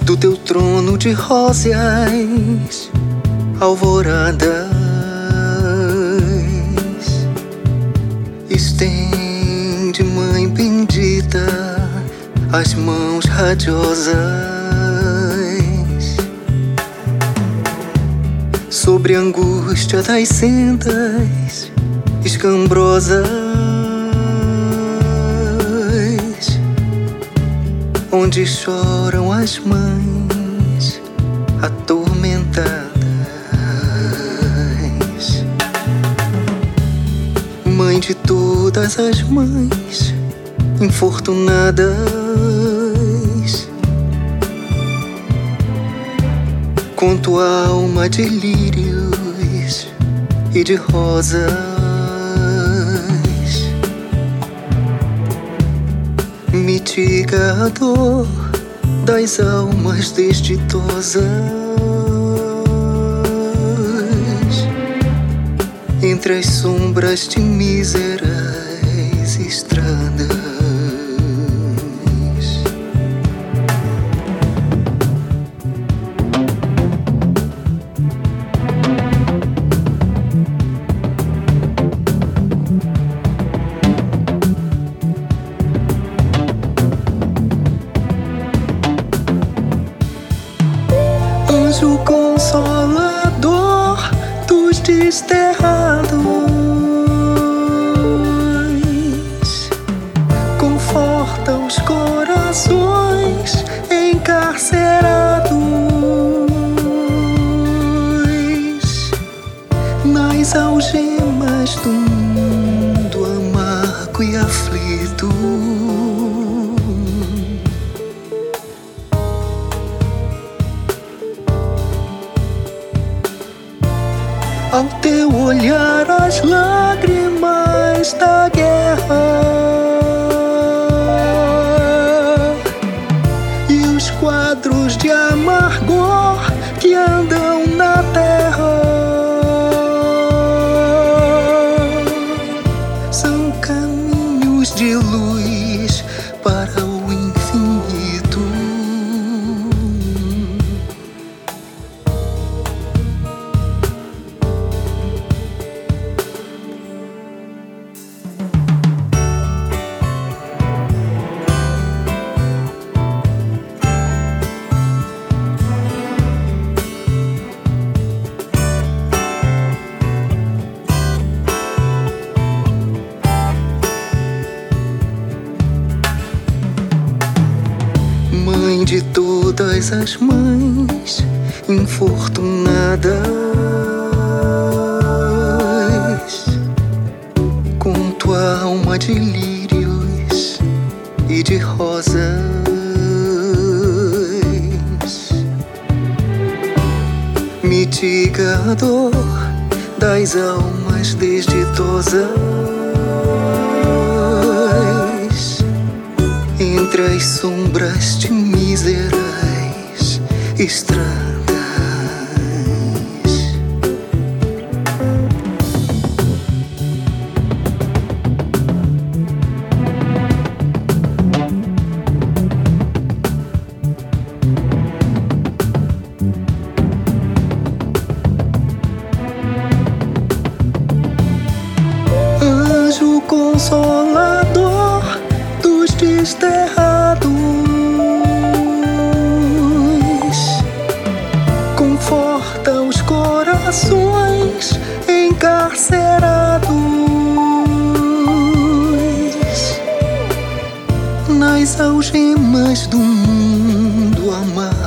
do teu trono de róseas, alvoradas, estende, Mãe bendita, as mãos radiosas sobre a angústia das sendas escambrosas, onde choram as mães atormentadas. Mãe de todas as mães infortunadas, com tua alma de lírios e de rosas, mitiga a dor das almas desditosas entre as sombras de míseras estradas. Anjo consolador dos desterrados, conforta os corações encarcerados nas algemas do mundo amargo e aflito. Ao teu olhar as lágrimas da guerra e os quadros de amargor que andam na terra são caminhos de luz para o infinito. Mãe de todas as mães infortunadas, com tua alma de lírios e de rosas, mitiga a dor das almas desditosas entre as sombras de míseras estradas. Anjo consolador dos desterrados, conforta os corações encarcerados nas algemas do mundo amargo